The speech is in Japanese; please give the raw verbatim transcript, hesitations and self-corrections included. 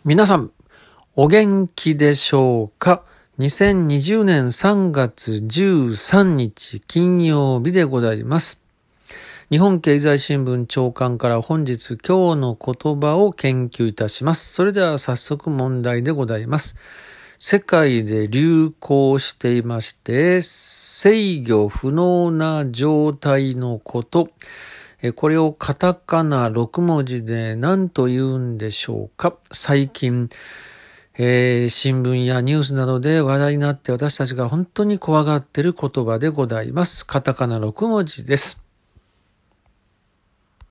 皆さん、お元気でしょうか？にせんにじゅうねんさんがつじゅうさんにち金曜日でございます。日本経済新聞長官から本日今日の言葉を研究いたします。それでは早速問題でございます。世界で流行していまして、制御不能な状態のこと、これをカタカナろくもじで何と言うんでしょうか？最近、えー、新聞やニュースなどで話題になって私たちが本当に怖がっている言葉でございます。カタカナろくもじです。